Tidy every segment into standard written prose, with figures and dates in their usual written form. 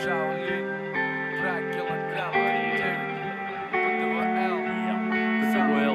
Шаолинь, килограмм, ПТВЛ.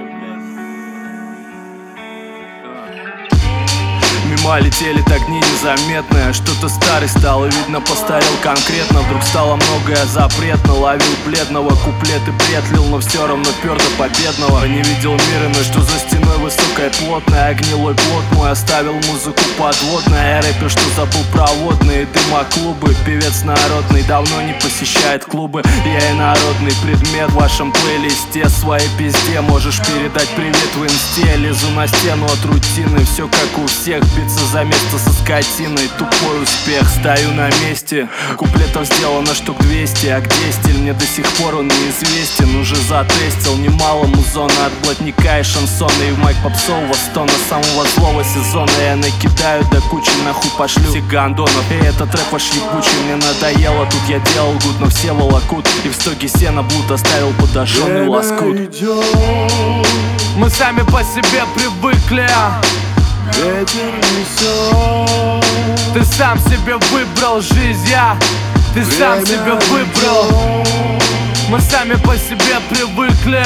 Мимо летели так дни незаметные. Что-то старый стало, видно, постарел конкретно. Вдруг стало многое запретно. Ловил бледного, куплеты бред лил, но все равно пер до победного. Не видел мира, но что за стеной высокая плотная. Гнилой плод мой оставил музыку подводная. Я рэпер, что забыл проводные дыма-клубы. Певец народный, давно не посещает клубы. Я инородный предмет в вашем плейлисте. Своей пизде можешь передать привет в инсте. Лезу на стену от рутины, все как у всех. Биться за место со скотиной, тупой успех. Стою на месте, куплетов сделано штук 200. А где стиль, мне до сих пор он неизвестен. Уже затестил немало музона от блатника и шансона. И в майк попсового стона самого злого сезона я накидаю до кучи, нахуй пошлю всех гандонов. И этот рэп ваш ебучий мне надоело. Тут я делал гуд, но все волокут. И в стоге сена блуд оставил подожженный лоскут. Мы сами по себе привыкли. Ветер несет. Ты сам себе выбрал жизнь, ты сам себе выбрал. Мы сами по себе привыкли.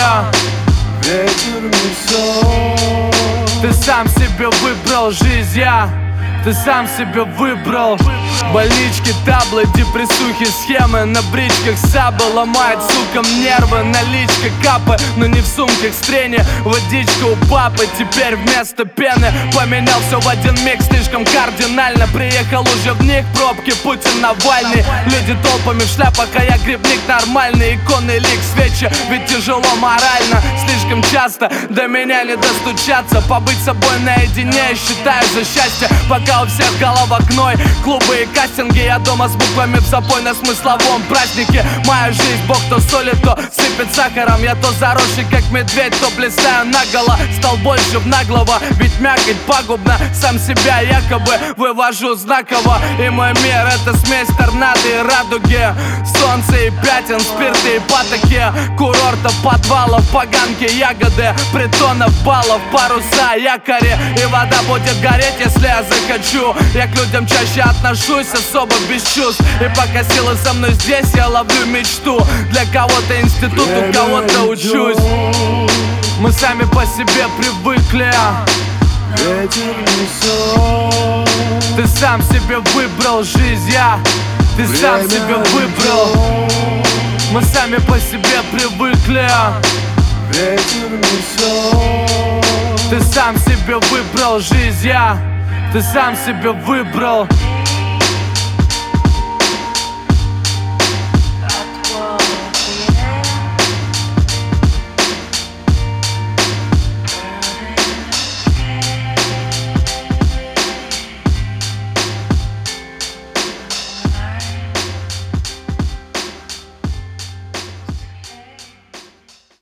Ветер несет. Ты сам себе выбрал жизнь, ты сам себе выбрал. Больнички, таблы, депрессухи, схемы. На бричках сабы ломает, сукам, нервы. Наличка, капы, но не в сумках стрени. Водичка у папы, теперь вместо пены. Поменял все в один миг, слишком кардинально. Приехал уже в них, пробки, Путин, Навальный. Люди толпами в шляпах, а я грибник нормальный. Иконный лик, свечи, ведь тяжело морально. Слишком часто до меня не достучаться. Побыть собой наедине, считаю за счастье. Пока у всех голова гной, клубы и кастинги. Я дома с буквами в запой на смысловом празднике. Моя жизнь, бог то солит, то сыпет сахаром. Я то заросший, как медведь, то блистаю наголо. Стал больше в наглого, ведь мякоть пагубна. Сам себя якобы вывожу знаково. И мой мир — это смесь торнадо и радуги. Солнце и пятен, спирты и патоки. Курортов, подвалов, поганки, ягоды. Притонов, баллов, паруса, якори. И вода будет гореть, если я захочу. Я к людям чаще отношусь особо без чувств. И пока силы со мной здесь, я ловлю мечту. Для кого-то институт, у кого-то учусь. Мы сами по себе привыкли. Ветер несет. Ты сам себе выбрал жизнь, ты сам себе выбрал. Мы сами по себе привыкли. Ветер несет. Ты сам себе выбрал жизнь, ты сам себе выбрал.